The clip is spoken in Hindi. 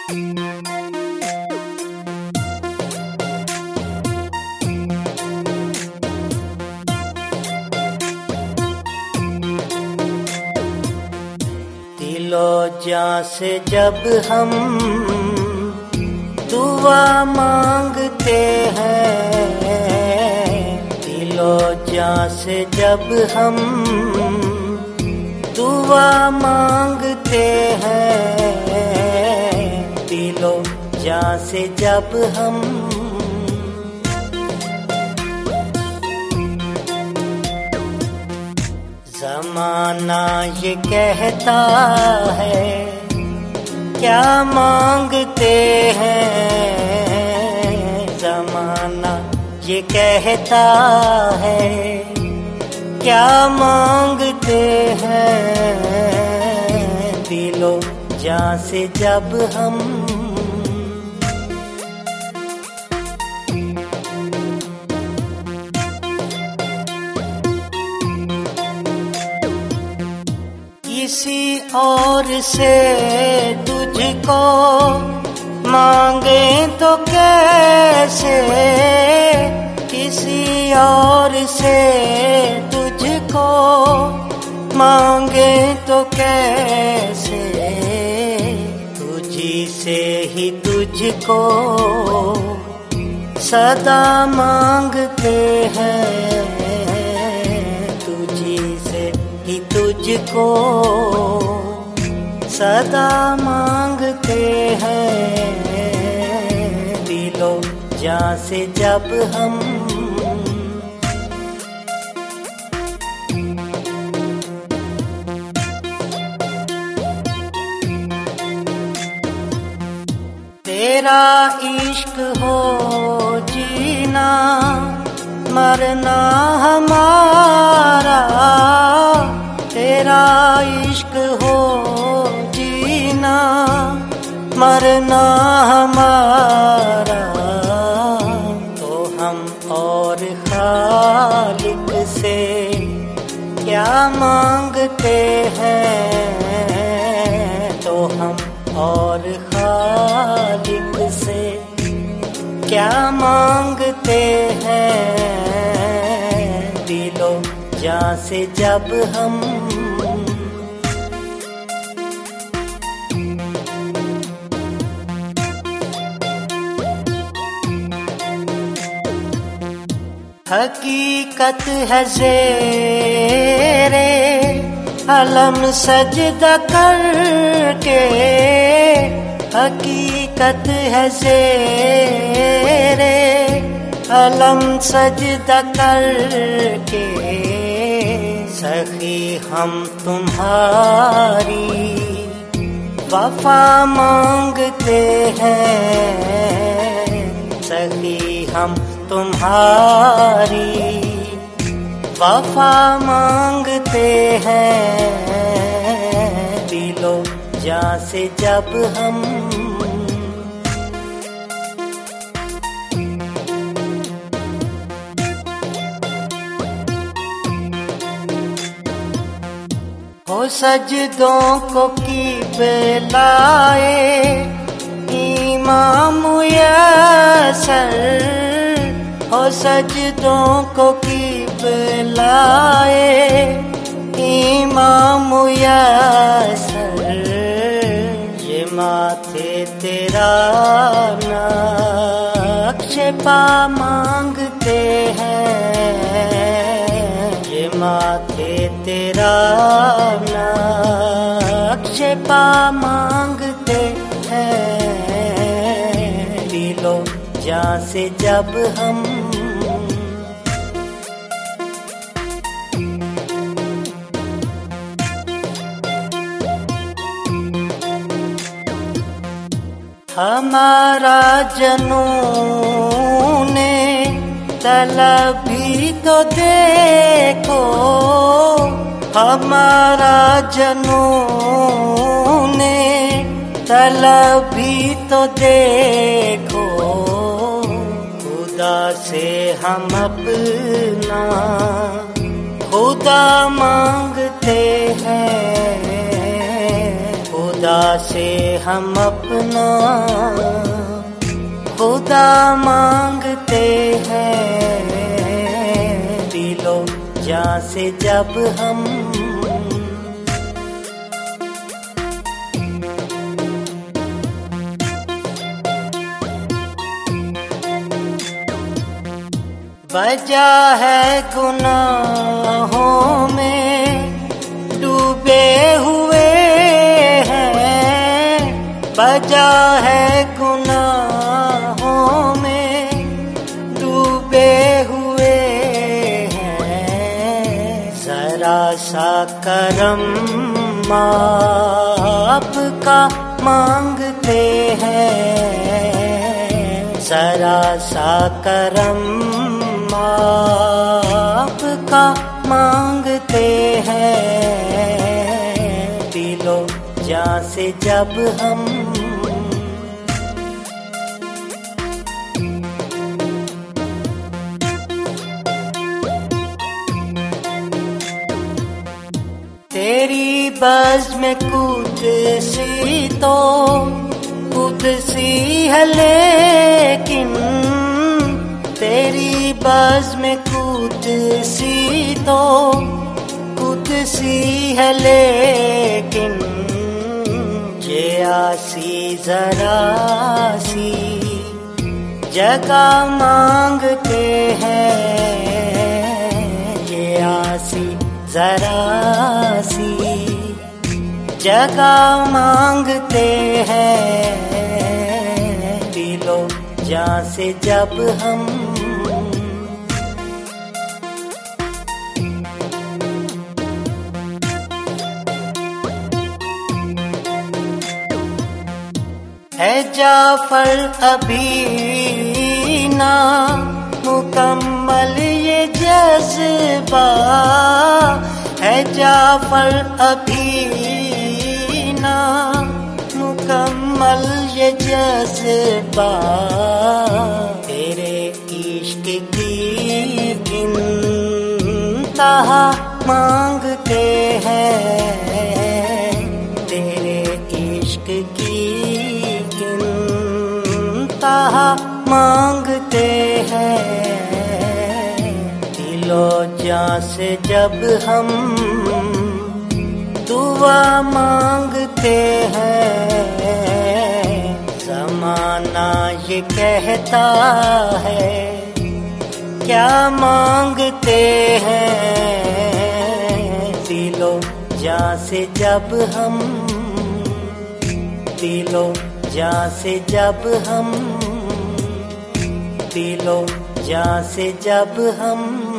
दिलो जां से जब हम दुआ मांगते हैं, दिलो जां से जब हम दुआ मांगते हैं, दिलो जां से जब हम ज़माना ये कहता है क्या मांगते हैं, ज़माना ये कहता है क्या मांगते हैं, दिलो जां से जब हम किसी और से तुझको मांगे तो कैसे, किसी और से तुझको मांगे तो कैसे, तुझी से ही तुझको सदा मांगते हैं, तुझी से ही तुझको सदा मांगते हैं, दिलो जां से जब हम तेरा इश्क हो जीना मरना हमारा, तेरा इश्क हो जीना मरना हमारा, तो हम और खालिक से क्या मांगते हैं, तो हम और खालिक से क्या मांगते हैं, दिलो जां से जब हम हकीकत है ज़ेरे अलम सजदा करके, हकीकत है ज़ेरे अलम सजदा करके, सखी हम तुम्हारी वफा मांगते हैं, सखी हम तुम्हारी वफा मांगते हैं, दिलो जां से जब हम हो सजदों को क़िबलाए इमाम यसर, हो सजदों को क़िबलाए इमाम यसर, ये माथे तेरा नक्श पा मांगते हैं, ये माथे तेरा नक्श पा मांगते हैं, दिलो जां से जब हम हमारा जनून तलब भी तो देखो, हमारा जनून तलब भी तो देखो, खुदा से हम अपना खुदा मांगते हैं, खुदा खुदा से हम अपना खुदा मांगते हैं, दिलो जान से जब हम बजा है गुनाहों में डूबे हुए हैं, बजा है गुनाहों में डूबे हुए हैं। जरा सा करम आपका मांगते हैं, जरा सा करम आपका मांगते हैं, दिलो जान से जब हम तेरी बज़्म में कूद सी तो कूद सी है, लेकिन तेरी बज़्म में कूद सी तो कूद सी है, लेकिन ये आसी जरा सी जगह मांगते हैं, ये आसी जरा सी जगह मांगते हैं, दिलो जान से जब हम है जाफर अभी ना मुकम्मल ये जज्बा, है जाफर अभी ना मुकम्मल ये जज्बा, तेरे इश्क की इंतहा मांगते हैं, तेरे इश्क की इंतहा मांगते हैं, दिलो जान से जब हम दुआ मांगते हैं। ज़माना ये कहता है क्या मांगते हैं, दिलो जान से जब हम दिलो जान से जब हम दिलो जान से जब हम